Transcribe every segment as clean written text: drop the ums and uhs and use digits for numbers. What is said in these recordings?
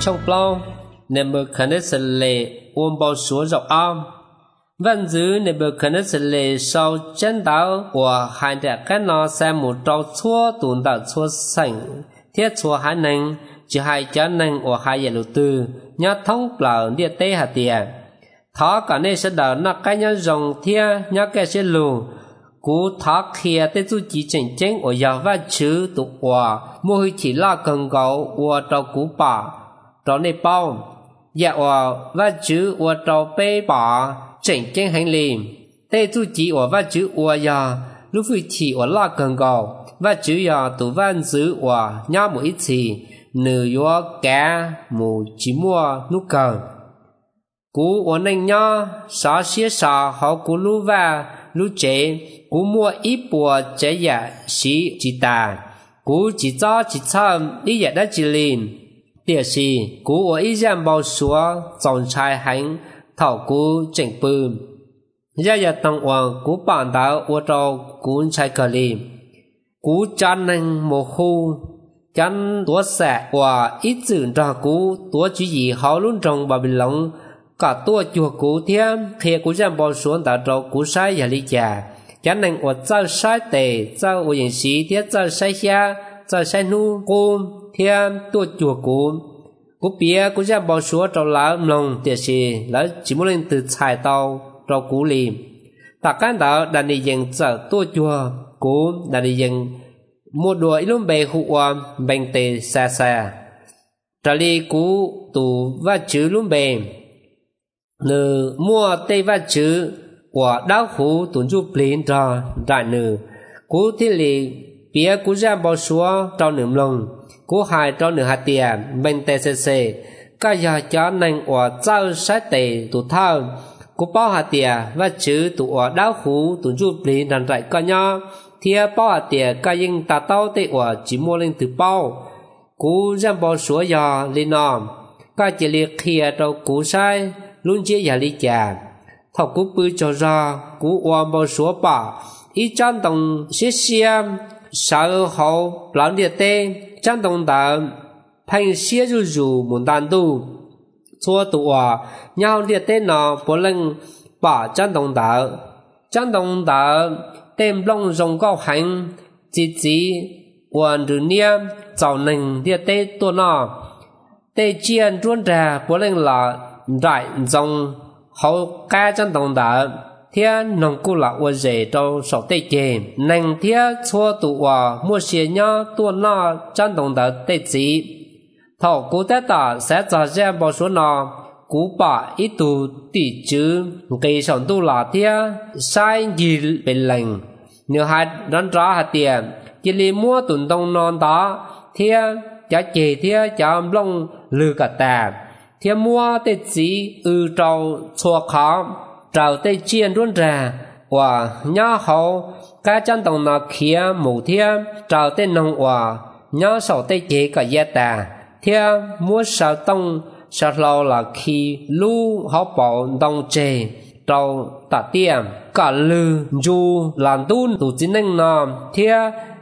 trong plau Nebuchadnezzar ôm bao số dọc am văn dữ Nebuchadnezzar sau chân đảo của hai đại cái nó xem một trâu chua tụn đạo chua sành thiết chua hai nành chỉ hai chân nành của hai giờ đầu tư nhớ thông bảo địa tê hạt tiền thọ cả nên sẽ đỡ nó cái nhớ rồng thia nhớ cái sẽ lù cú thọ kia tê chú chỉ chỉnh chỉnh ở giờ và chữ tụ hòa mua hơi chỉ là cần gạo của trâu cú bà trâu này bao dạ hòa và chữ của trâu bê bà chỉnh chỉnh hành lý tê chú chỉ ở và chữ hòa giờ lúc vui chỉ ở là cần gạo và chữ giờ tụ văn chữ hòa nhớ một ít gì nữ yo cá mù chỉ mua nút cờ cú ở nành nhớ xóa xía xóa họ cú lú và lú chế cú mua ít bùa chế dạ xí chỉ tà cú chỉ cho chỉ chăm đi dạ đã chỉ liền địa xí cú ở ít giảm bao xóa dòng trai hành thảo cú chỉnh bự dạ dạ tăng hoàng cú bản đạo ở trâu cú trai cờ liền cú chăn nành một khu chăn tua xẻ và ít chữ ra cú tua chỉ gì họ luôn trong bà bình lòng cả tua chùa cú thêm khi cú giảm bao xuống đã trâu cú sai và lý trả chăn nành ở giao sai tề giao ở những sĩ thiết giao sai xa giao sai nu cú thêm tua chùa cú bia cú giảm bao xuống trâu lá lòng tiệt sĩ lá chỉ muốn lên từ xài tàu trâu cú lìm tất cả đó đàn đi dừng giờ tua chùa cú đàn đi dừng mua đùa ít lúc bề hụ bèn tề xa xa trả lý cú tù và chữ lúc bề nữ mua tê và chữ của đáo hú tùn giúp lín cho đại nữ cú thiết lý bia cú ra bao xúa cho nữ lông cú hài cho nữ hạt tiền bèn tề xê xê các giờ cho nành của giao sát tề tù thao cú bao hạt tiền và chữ tù ở đáo hú tùn giúp lín đàn đại coi nhau thia bao hạt tiền cái yên ta tao tệ của chỉ mua lên từ bao cú giảm bao số giờ lên nòm cái chỉ liệt kia đâu cú sai luôn chia giờ lý trả thọ cú bự cho ra cú ôm bao số bà ít chân đồng xí xiêm sợ hậu lãng địa tê chân đồng đã thành xía rù rù muốn đàn tu xua tụ nhau địa tê nó bố lên bà chân đồng đã tem long rồng cao hành chỉ hoàn rửa niêm giàu nành địa tê tua nọ tê chiên truôn trà bố lên là đại dòng hậu ca chân đồng đã thiên nông cụ là ua rể trâu sổ tê chê nành thiên xua tụ mua xìa nhó tua nọ chân đồng đã tê chỉ thảo cú tê tả sẽ trả ra bao số nọ cú bà ít tù tỷ chứ cây sống tu là thiên sai gì bên lành nếu hai rắn rõ hạt tiền chỉ li mua tuần đông non đó thiên chả chê thiên chả lông lư cả tà thiên mua tê chỉ trâu xua khó trâu tê chiên luôn ra và nhớ hậu các chân đồng nó kia mù thiên trâu tê nông và nhớ sầu tê chế cả gia tà thiên mua sao tông sao lâu là khi lu họ bảo đông chê trâu tạ tiệm cả lư du làm tun tụ chính năng nòm thiên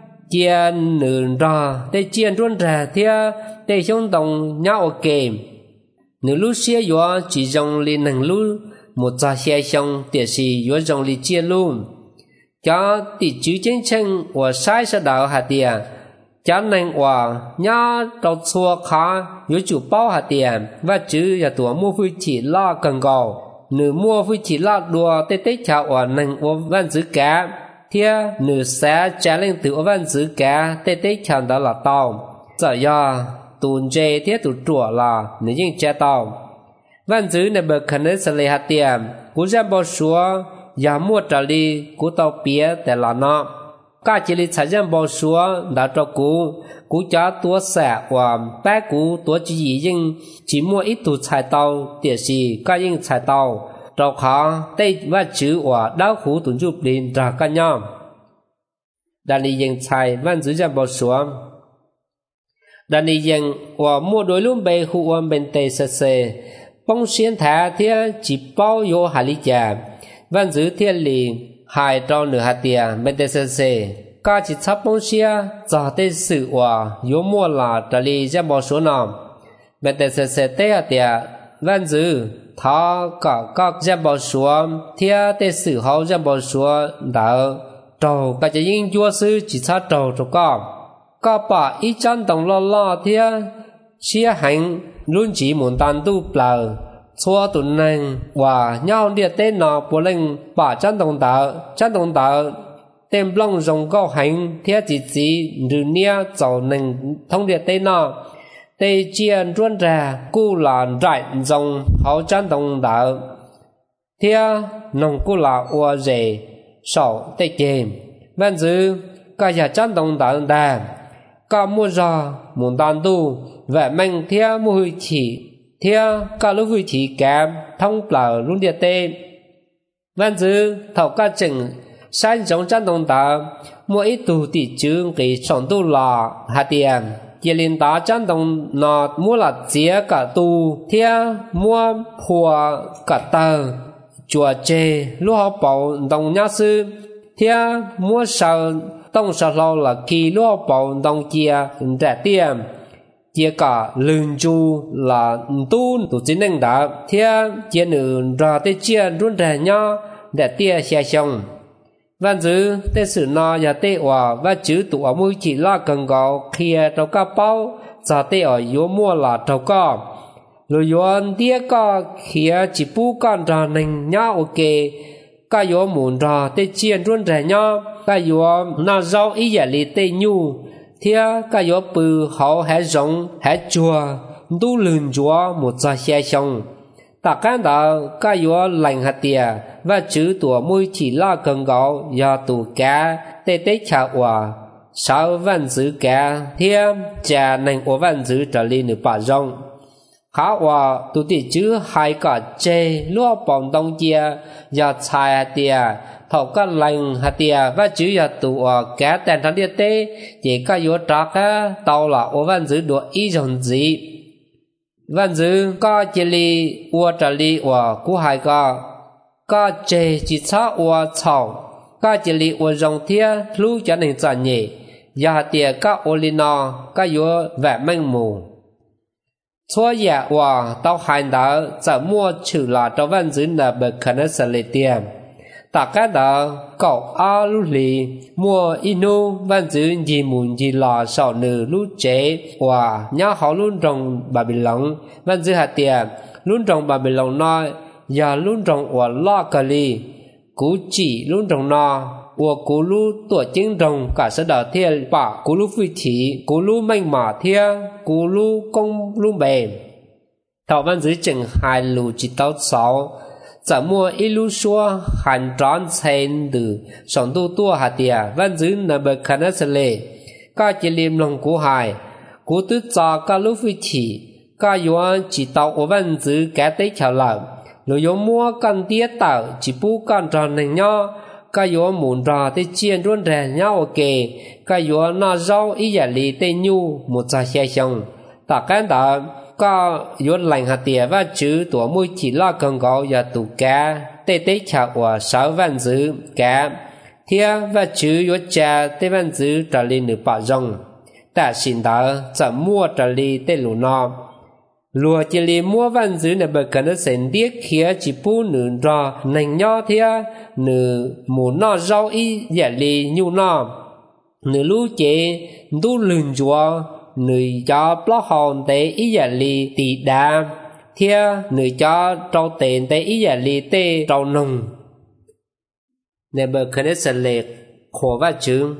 chiên nửa ra tê chiên luôn ra thiên tê xong đồng nhau kềm nếu lúc xưa yo chỉ dùng lên năng lúc một giờ xe xong tiệt sĩ yo dùng lên chia luôn cho tỷ chữ chính chân và sai sẽ đạo hạt tiền cho nên và nhớ đầu xua khó yo chủ bao hạt tiền và chữ là tuổi mua vui chỉ lo cần gạo nửa mua vui chỉ lo đùa tê tê chào và năng và văn chữ cả thia nửa sẽ trả lên từ văn chữ cả tê tê chào đó là tao giờ yo tuần dê thiết tụ chùa là nếu như cha tàu văn chữ này bậc khẩn ấy sẽ lấy hạt tiền cú ra bao số giá mua trả lý cú tàu bía để là nó các chỉ lý trả ra bao số đã cho cú cho tua xẻ và bé cú tua chỉ gì chỉ mua ít tụ xài tàu tiền gì các nhưng xài tàu trâu khó tây và chữ và đáo khú tuần giúp đến ra các nhóm đã lý dân xài văn chữ ra bao số đàn đi dân và mua đối luôn bề khu bên tây sơ sơ bông xuyên thả thiên chỉ bao vô hà lý trà văn giữ thiên lì hai trâu nửa hạt tiền bên tây sơ sơ các chỉ sắp bông xia giờ tây sự và vô mua là trả lý ra bao số nào bên tê sẽ tê tiệt văn dữ thọ có ra bảo xuống thia tê sử hậu ra bảo xuống đỡ trầu cả chỉ những chúa sư chỉ xa trầu cho có bỏ ít chân đồng lo thia chia hành luôn chỉ muốn tàn tu bờ xua tuần này và nhau địa tên nọ bố lên bỏ chân đồng đỡ tem long rồng cao hành thia chỉ nửa nia giàu nền thông địa tên nọ tê chiên ruân ra cu là rải rồng hậu chân đồng đỡ thia nông cu là ua rể sầu tê chìm văn dư cả nhà chân đồng đỡ đà cả mua giò muốn tàn tu vẻ mình thia mua huy chỉ thia cả lúc huy chỉ kém thông bờ luôn địa tê văn dư thầu cả chừng sáng giống chân đồng đỡ mua ít tu tỷ chương cái sống tu lò hạt tiền giờ liền ta chân đồng nọ mua là chia cả tu thia mua phùa cả tờ chùa chê lúc họ bảo đồng nhã sư thia mua sầu tông sầu lâu là kỳ lúc họ bảo đồng kia rẻ tiền chia cả lương chu là tu chính năng đã thia chia nữ ra tới chia luôn rẻ nhau để tia xe xong văn dữ tê sử nọ và tê hòa và chữ tụ ở mũi chỉ là cần gạo kia trong các bao giờ tê ở yếu mua là trong có rồi yếu tia có kia chỉ bu con ra nành nhau ok cái yếu muốn ra tê chiên luôn rẻ nhau cái yếu na rau ý giả lý tê nhu thia cái yếu bự hậu hé rộng hé chùa tu lường chúa một giờ xe xong tất cả đó cái yếu lành hạt tiền và chữ tuổi mũi chỉ là cần gạo do tụ cá tê tê chả hòa sáu văn chữ cá thêm trà nành của văn chữ trở lên được bà rong khá hòa tụ tỷ chữ hai cả chê lúa bóng đông chia do chai hạt tiền thầu các lành hạt tiền và chữ do tụ cá tèn thằng địa tê chỉ cái yếu trạc tàu là của văn chữ đùa ý dòng gì văn chữ có chỉ li ua trở li hòa của hai có chê chỉ xa ua chào có chỉ li ua rong thia lưu cho nên trả nhẹ và tiề các ô li nọ có yếu vẻ mênh mù xóa dạ hòa tao hành đó sẽ mua trừ là cho văn chữ là bởi khả năng sẽ lấy tiền tất cả đó cậu a lưu lì mua inu văn chữ gì muốn gì là sầu nữ lưu chế hòa nhá họ luôn rong bà bị lỏng văn chữ hạt tiền luôn rong bà bị lỏng nói và luôn rong của lo cà li cú chỉ luôn rong no của cú lu tuổi chính rong cả sự đào thiên bà cú lu phi chỉ cú lu mênh mả thiên cú lu công lu bền thảo văn chữ chừng hai lu chỉ tao sáu giờ mua ít lu xua hành tròn trên từ sống tu tua hạt tiền văn chữ là bậc khả năng sẽ lệ các chỉ liêm lòng cú hài cú tứ cho các lu phi chỉ các yếu chỉ tao của văn chữ cái tế chào lòng rồi yếu mua con tía tạo chỉ bu con tròn này nhau cái yếu muốn ra tới chiên luôn rẻ nhau ok cái yếu nó rau ý giả lý tê nhu một giờ xe xong tất cả đó có yếu lành hạt tiền và chữ tuổi mũi chỉ là cần gạo và tủ cá tê tế chào của 6 văn chữ cá thia và chữ yếu trà tê văn chữ trở lên được bảo rong ta xin đó sẽ mua trở lên tê lũ nọ lùa chỉ li mua văn chữ này bởi cần nó sinh tiết khía chỉ bu nữ ra nành nho thia nữ muốn nó rau ý giả li nhu nọ nữ lũ chế tu lường chúa nữ cho bó hồn tế ý giả li tỷ đa thia nữ cho trâu tiền tế ý giả li tê trâu nồng này bởi cần nó sinh lệch khổ văn chữ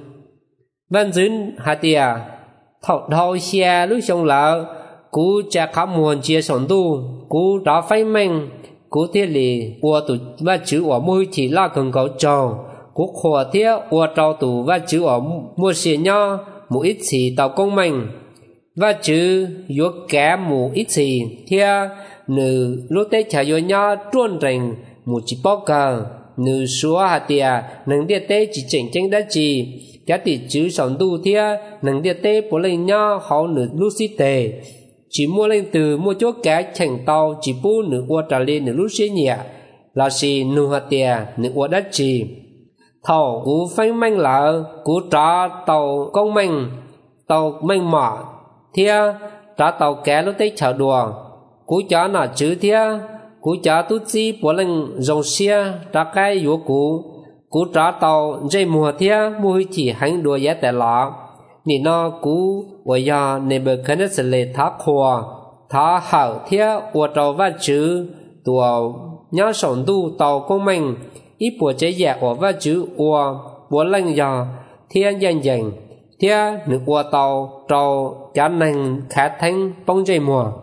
hạt tìa thầu xe lúc xong lỡ cú cha khắp muôn chia sống tu cú đó phải mình cú thiết lì ua tụ và chữ ở môi chỉ là cần cầu trầu cú khổ thiết ua trầu tụ và chữ ở mua xìa nho một ít xì tàu công mình và chữ yếu kém một ít xì thia nữ lúc tết chả yếu nho truôn rình một chỉ bó cờ nữ xóa hạt tìa nâng địa tết chỉ chỉnh tranh đất chỉ giá tỷ chữ sống tu thia nâng địa tết bố lên nho hậu nữ lúc xí tề chỉ mua lên từ mua chỗ cá chảnh tàu chỉ bu nửa ua trả lên nửa lúc xế nhẹ là xì nửa hạt tiền nửa ua đất chỉ thầu cú phanh manh lỡ cú trả tàu công manh tàu manh mỏ thia trả tàu cá lúc tết chào đùa cú chó nọ chữ thia cú chó tút chi bố lần dòng xia trả cái yếu cú trả tàu dây mùa thia mùi chỉ hành đùa giá tẻ lọ nị nó cú bởi do Nebuchadnezzar thá khua thá hảo thia của trâu vắt chữ tùa nhớ sống tu tàu công mình ít bộ chế dạc của vắt chữ của bố lần do thia dành dành thia nữ của tàu trâu chán nành khá thanh bông dây mùa